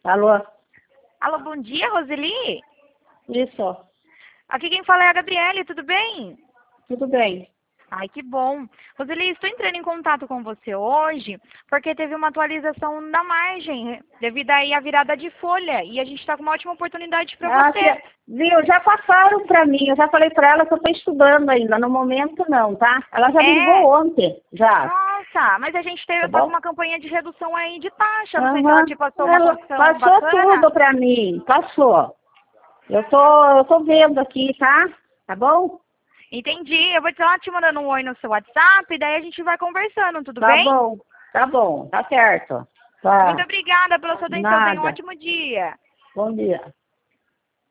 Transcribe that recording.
Alô? Alô, bom dia, Roseli? Isso, Aqui quem fala é a Gabriele, tudo bem? tudo bem. Ai, que bom. Roseli, estou entrando em contato com você hoje porque teve uma atualização da margem devido aí à virada de folha e a gente está com uma ótima oportunidade para você. Viu, já passaram para mim, eu já falei para ela que eu estou estudando ainda, no momento não, tá? Ela já me ligou ontem, já. Nossa, mas a gente Tá tá com bom? uma campanha de redução aí de taxa. Não sei se ela Aham. te passou uma Ela condição passou bacana. tudo para mim, passou. Eu tô vendo aqui, tá? Tá bom? Entendi. Eu vou estar te mandando um oi no seu WhatsApp e daí a gente vai conversando, tudo bem? Tá bom, tá certo. Muito Tá, obrigada pela sua atenção. Tenha um nada. ótimo dia. Bom dia.